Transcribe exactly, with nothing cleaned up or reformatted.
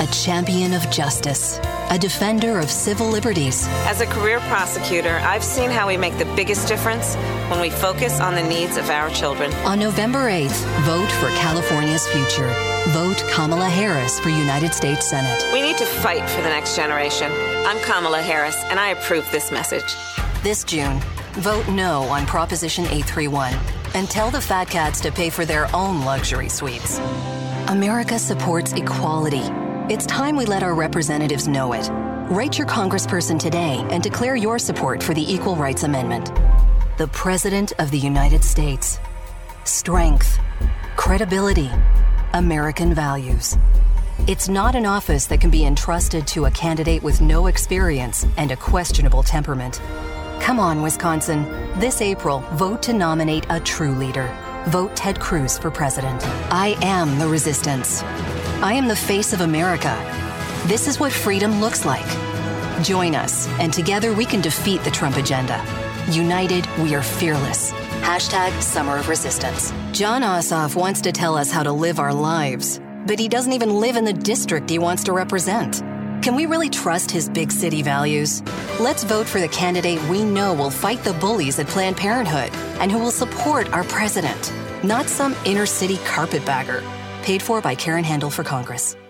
a champion of justice, a defender of civil liberties. As a career prosecutor, I've seen how we make the biggest difference when we focus on the needs of our children. On November eighth, vote for California's future. Vote Kamala Harris for United States Senate. We need to fight for the next generation. I'm Kamala Harris, and I approve this message. This June, vote no on Proposition eight thirty-one and tell the fat cats to pay for their own luxury suites. America supports equality. It's time we let our representatives know it. Write your congressperson today and declare your support for the Equal Rights Amendment. The President of the United States. Strength, credibility, American values. It's not an office that can be entrusted to a candidate with no experience and a questionable temperament. Come on, Wisconsin. This April, vote to nominate a true leader. Vote Ted Cruz for president. I am the resistance. I am the face of America. This is what freedom looks like. Join us, and together we can defeat the Trump agenda. United, we are fearless. Hashtag Summer of Resistance. Jon Ossoff wants to tell us how to live our lives, but he doesn't even live in the district he wants to represent. Can we really trust his big city values? Let's vote for the candidate we know will fight the bullies at Planned Parenthood and who will support our president, not some inner city carpetbagger. Paid for by Karen Handel for Congress.